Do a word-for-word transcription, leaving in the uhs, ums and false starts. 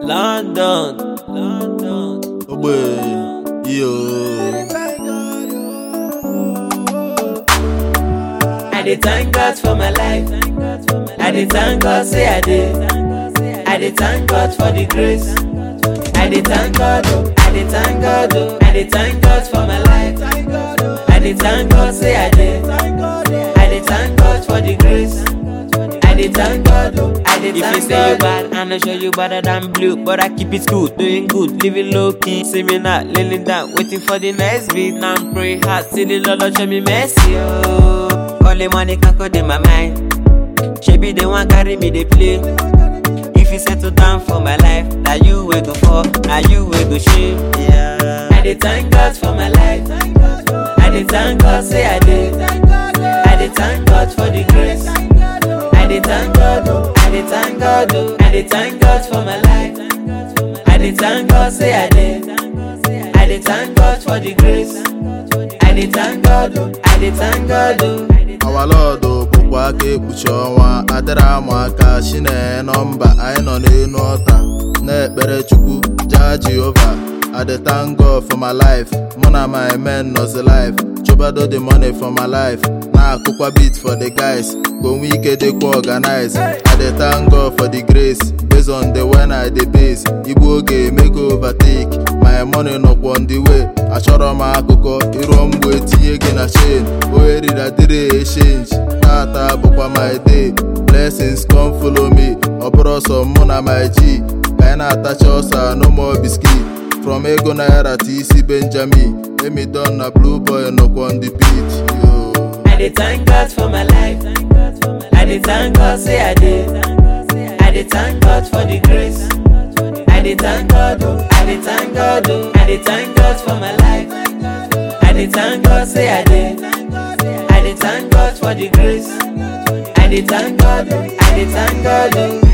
London, London. Oh boy, yo. I dey thank God for my life. I dey thank God say I did. I dey thank God for the grace. I dey thank God, oh. I dey thank God, oh. I dey thank God for my life. I dey thank God say I did. I dey thank God for the grace. I dey thank God, oh. I dey thank God. If you say you bad, I know sure you better than blue, but I keep it cool, doing good, living low key. See me not leaning down, waiting for the next beat. Now I'm pray hard, see the Lord show me mercy, oh. Only money can go in my mind. She be the one carry me they play. If you settle down for my life, now you will go for, now you will go shame. Yeah. I dey thank God for my life. I dey thank God say I did. I dey thank God for the grace. I dey thank God, oh. I dey thank God, oh. I dey thank God for my life. I dey thank God say I did. I dey thank God for the grace. I dey thank God, oh. I dey thank God, oh. Our Lord bụkwa aka ekpuchi ọnwa adịrị amụ aka Chineke nọmba anyị nọ n'elu ọta na-ekpere Chukwu jaa Jehova. I dey thank God for my life. Mụ na my men nọzi life. Chobado the money for my life. Na-akụkwa beat for the guys ka onwe ike dịkwa organize. I dey thank God for the grace based on the when I dey base. Igbu oge emego overtake. My money nọkwa on the way. Achọrọ m akụkọ ịrụọ mgbe etinye gị na chain. Ohere adịrị exchange. Tata bụkwa my day. Blessings come follow me. Ọ bụrụ sọ mụ na my G. Ka anyị na-atacha ọsa no more biscuit. From Ego Naira to Isi Benjamin. Emi Don na Blue Boy nọkwa on the beat. Yo. I dey thank God for my life. I dey thank God say I did. I dey thank God for the grace. I dey thank God, oh. I dey thank God, oh. I dey thank God for my life. I dey thank God say I did. I dey thank God for the grace. I dey thank God, oh. I dey thank God, oh.